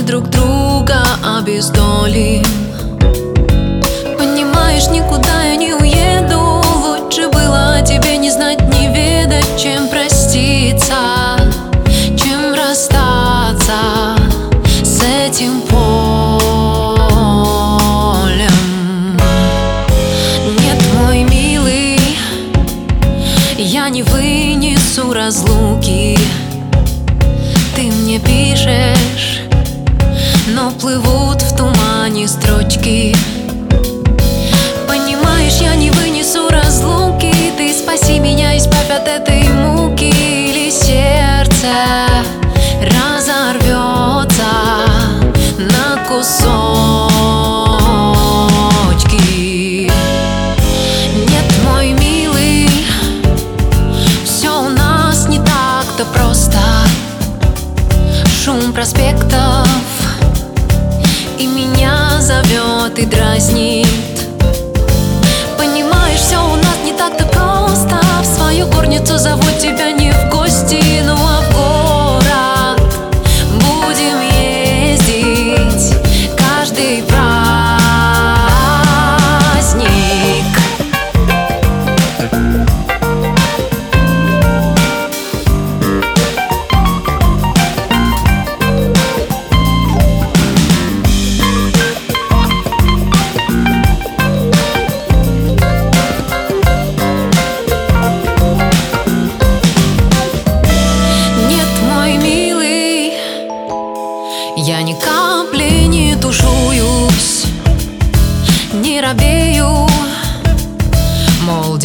друг друга обездолим. Понимаешь, никуда я не уеду. Лучше было тебе не знать, не ведать, чем проститься, чем расстаться с этим полем. Нет, мой милый, я не вынесу разлуки. Ты мне пишешь, но плывут в тумане строчки. Понимаешь, я не вынесу разлуки. Ты спаси меня, избавь от этой муки, или сердце разорвется на кусочки. Нет, мой милый, все у нас не так-то просто. Шум проспектов и меня зовет и дразнит. Понимаешь, все у нас не так-то просто. В свою горницу зовут тебя не в гости, ну а в город будем ездить каждый праздник. Я ни капли не тушуюсь, не робею, мол,